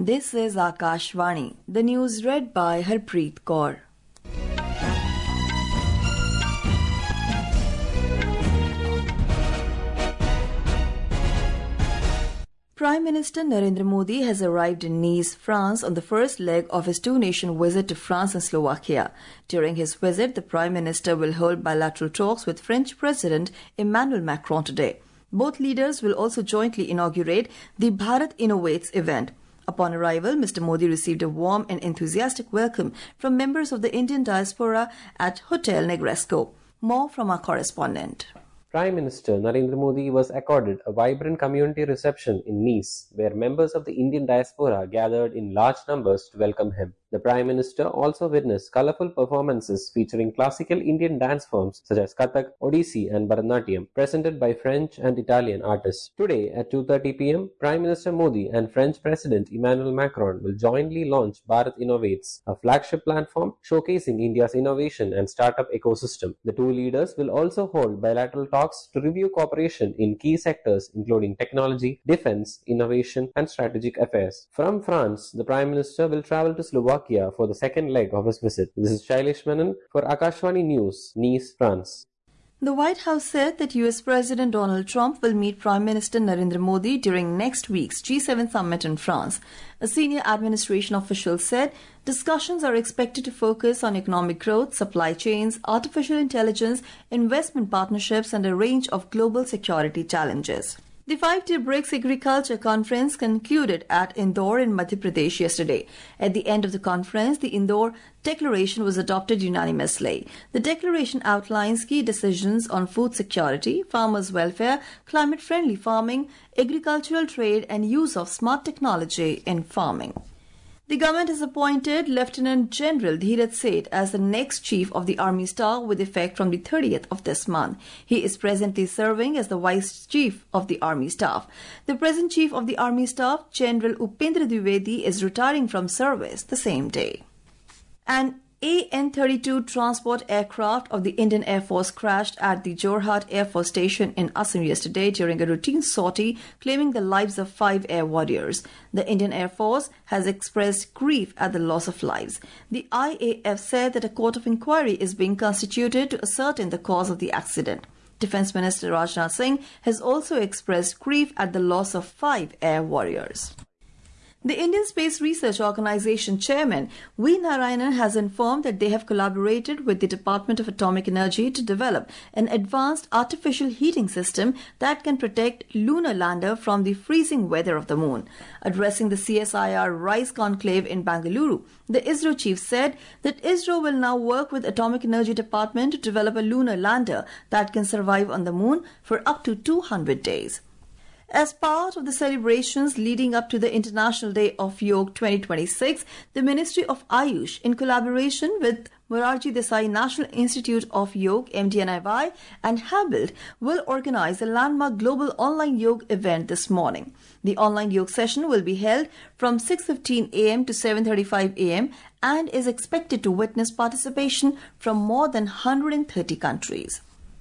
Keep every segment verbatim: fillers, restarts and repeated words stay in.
This is Akashvani. The news read by Harpreet Kaur. Prime Minister Narendra Modi has arrived in Nice, France on the first leg of his two-nation visit to France and Slovakia. During his visit, the Prime Minister will hold bilateral talks with French President Emmanuel Macron today. Both leaders will also jointly inaugurate the Bharat Innovates event. Upon arrival, Mister Modi received a warm and enthusiastic welcome from members of the Indian diaspora at Hotel Negresco. More from our correspondent. Prime Minister Narendra Modi was accorded a vibrant community reception in Nice, where members of the Indian diaspora gathered in large numbers to welcome him. The Prime Minister also witnessed colourful performances featuring classical Indian dance forms such as Kathak, Odissi and Bharatanatyam, presented by French and Italian artists. Today at two thirty p m, Prime Minister Modi and French President Emmanuel Macron will jointly launch Bharat Innovates, a flagship platform showcasing India's innovation and startup ecosystem. The two leaders will also hold bilateral talks to review cooperation in key sectors including technology, defense, innovation and strategic affairs. From France, the Prime Minister will travel to Slovakia for the second leg of his visit. This is Shailesh Menon for Akashvani News, Nice, France. The White House said that U S President Donald Trump will meet Prime Minister Narendra Modi during next week's G seven summit in France. A senior administration official said discussions are expected to focus on economic growth, supply chains, artificial intelligence, investment partnerships, and a range of global security challenges. The five-day BRICS Agriculture Conference concluded at Indore in Madhya Pradesh yesterday. At the end of the conference, the Indore Declaration was adopted unanimously. The declaration outlines key decisions on food security, farmers' welfare, climate-friendly farming, agricultural trade, and use of smart technology in farming. The government has appointed Lieutenant General Dheeraj Seth as the next Chief of the Army Staff with effect from the thirtieth of this month. He is presently serving as the Vice Chief of the Army Staff. The present Chief of the Army Staff, General Upendra Dwivedi, is retiring from service the same day. An A N thirty-two transport aircraft of the Indian Air Force crashed at the Jorhat Air Force Station in Assam yesterday during a routine sortie, claiming the lives of five air warriors. The Indian Air Force has expressed grief at the loss of lives. The I A F said that a court of inquiry is being constituted to ascertain the cause of the accident. Defence Minister Rajnath Singh has also expressed grief at the loss of five air warriors. The Indian Space Research Organisation chairman V. Narayanan has informed that they have collaborated with the Department of Atomic Energy to develop an advanced artificial heating system that can protect lunar lander from the freezing weather of the moon. Addressing the C S I R RISE conclave in Bangalore, the ISRO chief said that ISRO will now work with Atomic Energy Department to develop a lunar lander that can survive on the moon for up to two hundred days. As part of the celebrations leading up to the International Day of Yoga twenty twenty-six, the Ministry of Ayush, in collaboration with Morarji Desai National Institute of Yoga M D N I Y and Habilt, will organize a landmark global online yoga event this morning. The online yoga session will be held from six fifteen a m to seven thirty-five a m and is expected to witness participation from more than one hundred thirty countries.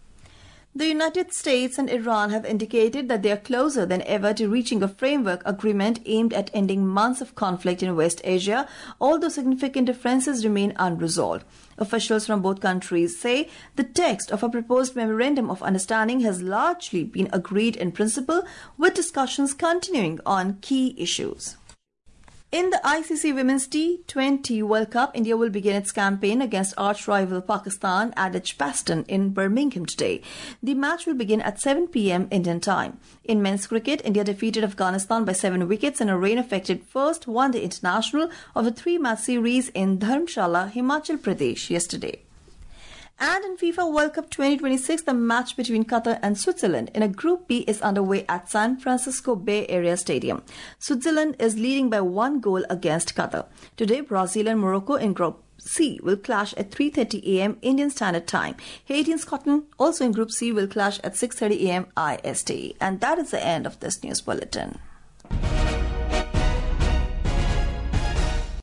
The United States and Iran have indicated that they are closer than ever to reaching a framework agreement aimed at ending months of conflict in West Asia, although significant differences remain unresolved. Officials from both countries say the text of a proposed memorandum of understanding has largely been agreed in principle, with discussions continuing on key issues. In the I C C Women's T twenty World Cup, India will begin its campaign against arch-rival Pakistan at Edgbaston in Birmingham today. The match will begin at seven p m Indian time. In men's cricket, India defeated Afghanistan by seven wickets in a rain-affected first one-day international of the three-match series in Dharamshala, Himachal Pradesh yesterday. And in FIFA World Cup twenty twenty-six, the match between Qatar and Switzerland in a Group B is underway at San Francisco Bay Area Stadium. Switzerland is leading by one goal against Qatar. Today, Brazil and Morocco in Group C will clash at three thirty a m Indian Standard Time. Haiti and Scotland, also in Group C, will clash at six thirty a m I S T. And that is the end of this news bulletin.